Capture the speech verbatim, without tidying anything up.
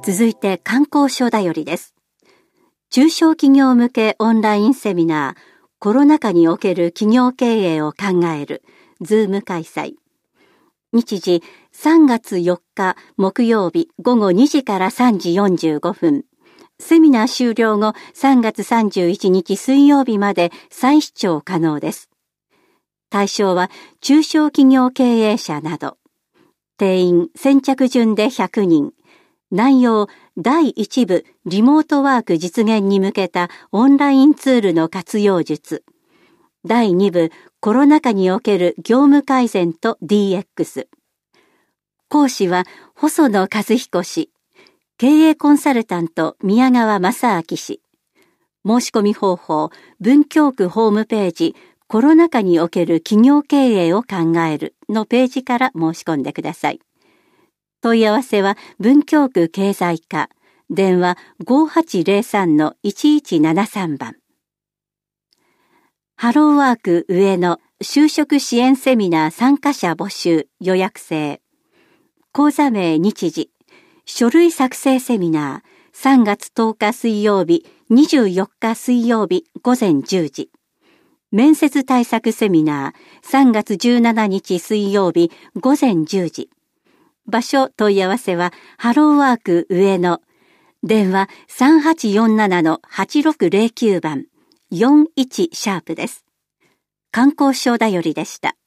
続いて観光所だよりです。中小企業向けオンラインセミナー、コロナ禍における企業経営を考える、ズーム開催。日時さんがつよっか木曜日ごごにじからさんじよんじゅうごふん。セミナー終了後さんがつさんじゅういちにち水曜日まで再視聴可能です。対象は中小企業経営者など。定員先着順でひゃくにん。内容だいいち部リモートワーク実現に向けたオンラインツールの活用術。だいに部コロナ禍における業務改善と ディーエックス。講師は細野和彦氏。経営コンサルタント宮川正明氏。申し込み方法文京区ホームページコロナ禍における企業経営を考えるのページから申し込んでください。問い合わせは文京区経済課、電話 ごはちぜろさんのいちいちななさん 番。ハローワーク上野就職支援セミナー参加者募集予約制。講座名日時、書類作成セミナーさんがつとおか水曜日、にじゅうよっか水曜日午前じゅうじ。面接対策セミナーさんがつじゅうしちにち水曜日午前じゅうじ。場所問い合わせはハローワーク上野。電話さんはちよんななのはちろくぜろきゅう 番よんいちシャープです。観光所だよりでした。